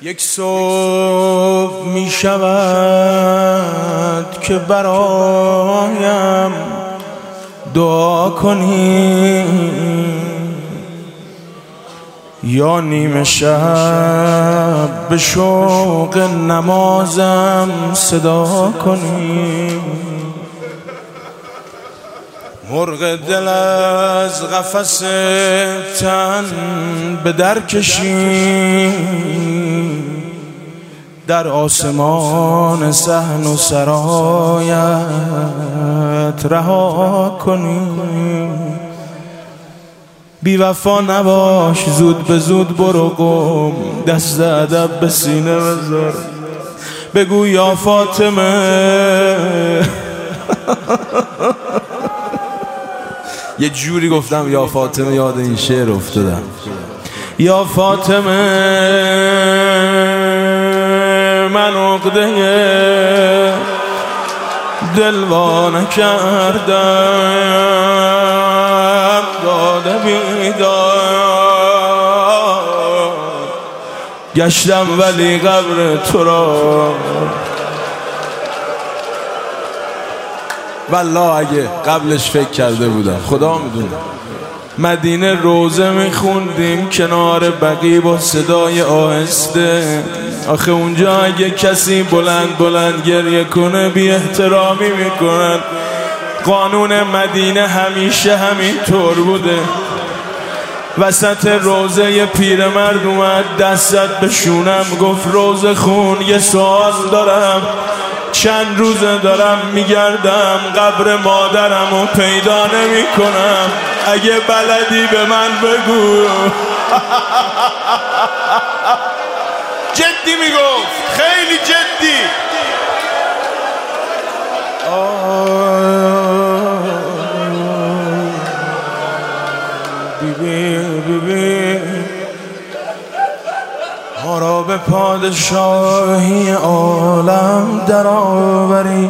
یک صبح می شود که برایم دعا کنی، یا نیمه شب به شوق نمازم صدا کنی. مرغ دل از قفس تن به در کشی، در آسمان صحن و سرایت رها کنی. بی وفا نباش، زود به زود برو قم، دست ادب به سینه بذار، بگو یا فاطمه. یه جوری گفتم یا فاطمه یاد این شعر افتادم. یا فاطمه من عقده دل وا نکردم، داده بیدار گشتم ولی قبر تو را. والله اگه قبلش فکر کرده بودم، خدا میدونه. مدینه روزه میخوندیم کنار بقیع با صدای آهسته. آخه اونجا اگه کسی بلند بلند گریه کنه بی احترامی میکنن. قانون مدینه همیشه همین طور بوده. وسط روزه یه پیرمرد اومد دستت به شونم، گفت روزه خون یه سوال دارم، چند روزه دارم میگردم قبر مادرم و پیدا نمی کنم، اگه بلدی به من بگو. جدی میگفت، خیلی جدی. بیبی ما را به پادشاهی عالم در آوری،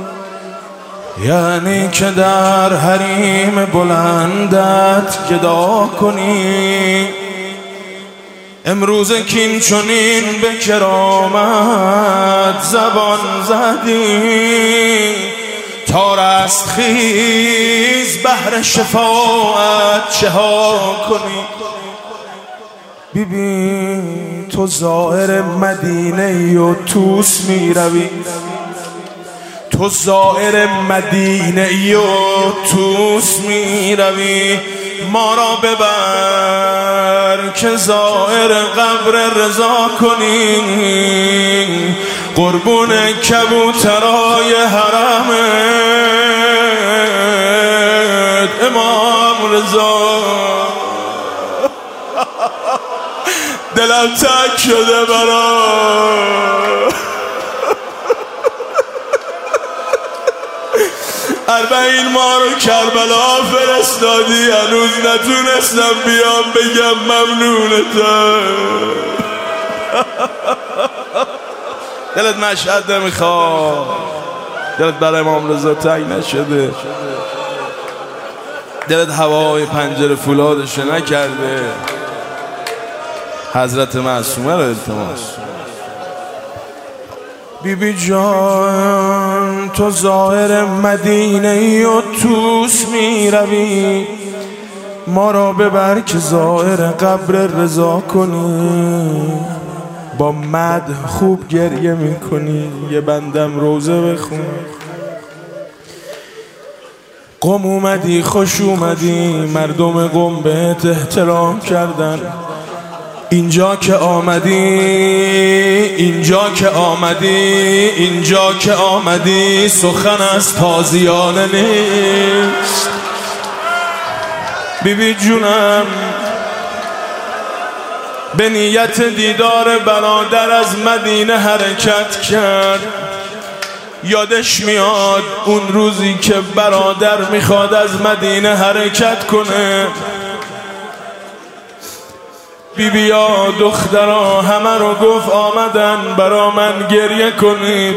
یعنی که در حریم بلندت گدا کنی. امروز کین چنین به کرامت زبان زدی، تا رستخیز بهر شفاعت چه ها کنی. بیبی تو زائر مدینه و توس می روی، تو زائر مدینه و توس می روی، ما را ببر که زائر قبر رضا کنی. قربون کبوترای حرمت امام رضا. دلم تک شده برا اربعین ما رو کربلا فرستادی، هنوز نتونستم بیام بگم ممنونتم. دلت مشهد نمیخواد، دلت برای امام رضا تنگ نشده، دلت هوای پنجره فولادش نکرده. حضرت معصومه رو التماس. بیبی جان تو ظاهر مدینه و توس می روی، ما را ببر که ظاهر قبر رضا کنی. با مدح خوب گریه می کنی، یه بندم روزه بخون. قم اومدی خوش اومدی، مردم قم بهت احترام کردن. اینجا که آمدی، اینجا که آمدی، اینجا که آمدی، سخن از تازیانه نیست. بیبی جونم به نیت دیدار برادر از مدینه حرکت کرد. یادش میاد اون روزی که برادر میخواد از مدینه حرکت کنه. بیبیا دخترها همه رو گفت آمدن برا من گریه کنید.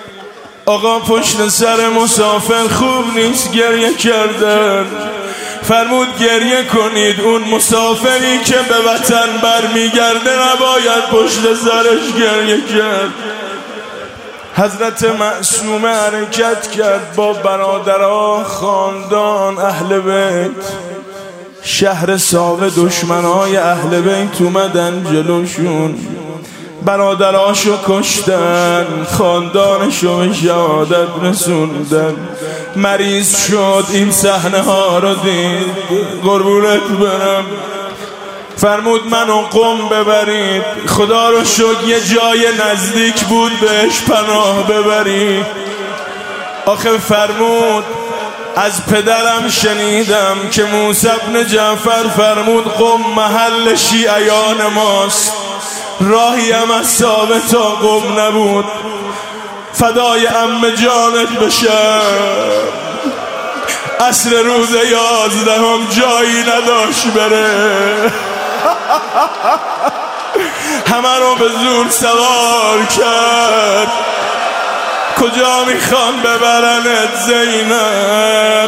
آقا پشت سر مسافر خوب نیست گریه کردن، فرمود گریه کنید، اون مسافری که به وطن برمیگرده نباید پشت سرش گریه کرد. حضرت معصومه حرکت کرد با برادرها، خاندان، اهل بیت. شهر ساوه دشمنای اهل بیت اومدن جلوشون، برادراشو کشتن، خاندانشو به شهادت رسوندن. مریض شد، این صحنه ها رو دید، قربونت برم. فرمود منو قم ببرید، خدا رو شکر یه جای نزدیک بود بهش پناه ببرید. آخه فرمود از پدرم شنیدم که موسی بن جعفر فرمود قم محل شیعیان ماست، راهی هم از ساوه تا قم نبود. فدای عم جانت بشم، عصر روز 11 جایی نداشت بره، همه رو به زور سوار کرد. کجا میخوان ببرنت زینب؟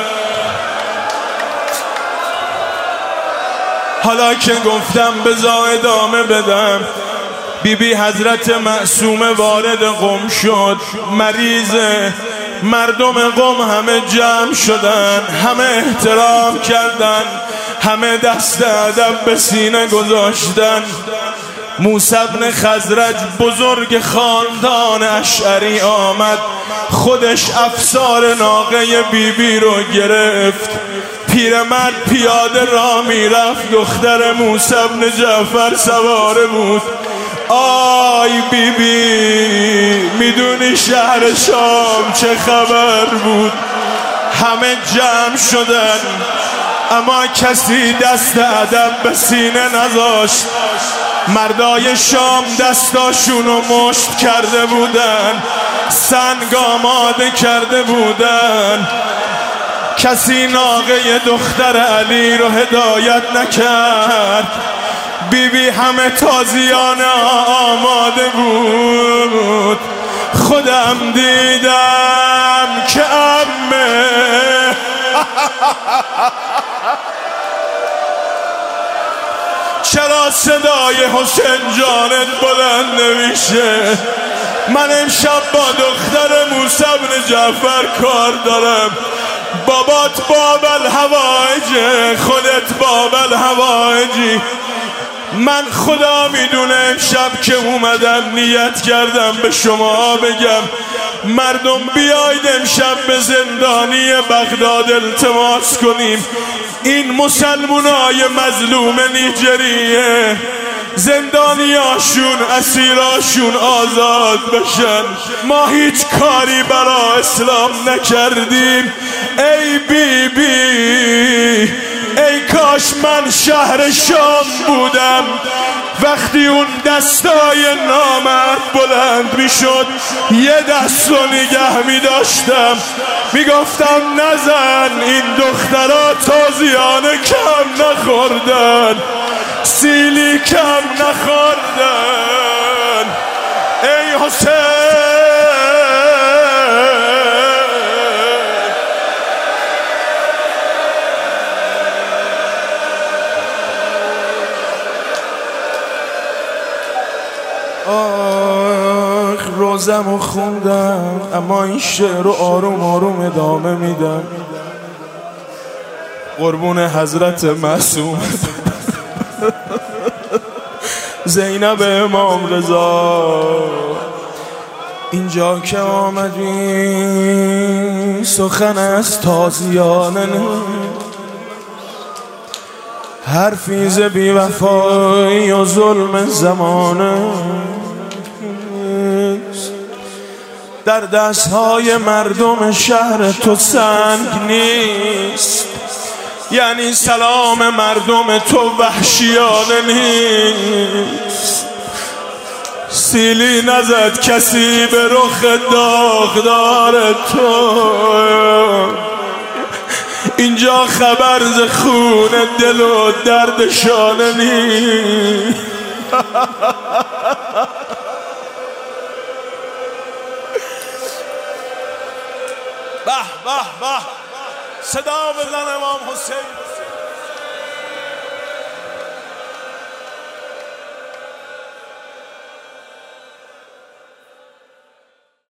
حالا که گفتم بذار ادامه بدم. بیبی حضرت معصومه وارد قم شد، مریضه. مردم قم همه جمع شدن، همه احترام کردن، همه دست ادب به سینه گذاشتن. موسی بن خزرج بزرگ خاندان اشعری آمد، خودش افسار ناقه بیبی رو گرفت. پیرمرد پیاده را میرفت، دختر موسی بن جعفر سواره بود. آی بیبی میدونی شهر شام چه خبر بود؟ همه جمع شدن اما کسی دست ادب به سینه نذاشت. مردای شام دستاشونو مشت کرده بودن، سنگ آماده کرده بودن. کسی ناقه دختر علی رو هدایت نکرد. بیبی همه تازیانه آماده بود. خودم دیدم که عمه چرا صدای حسین جانت بلند نمیشه؟ من امشب با دختر موسی بن جعفر کار دارم. بابات باب الحوائجه، خودت باب الحوائجی. من خدا میدونه امشب که اومدم نیت کردم به شما بگم مردم بیاید امشب به زندانی بغداد التماس کنیم این مسلمانای مظلوم نیجریه زندانیاشون اسیراشون آزاد بشن. ما هیچ کاری برای اسلام نکردیم. ای بی بی، ای کاش من شهر شام بودم وقتی اون دستای نامرد بلند میشد یه دست رو نگه میداشتم میگفتم نزن، این دخترها تازیانه کم نخوردن، سیلی کم نخوردن. ای حسین، روزمو خوندم اما این شعر رو آروم آروم ادامه میدم. قربون حضرت معصوم زینب امام رضا، اینجا که آمدی سخن از تازیانه حرفی ز بی وفایی و ظلم زمانه در دستهای مردم شهر تو سنگ نیست، یعنی سلام مردم تو وحشیانه نیست. سیلی نزد کسی به رخ داغدار تو، اینجا خبر ز خون دل و درد شانه نیست. به به به، صدا بزن امام حسین.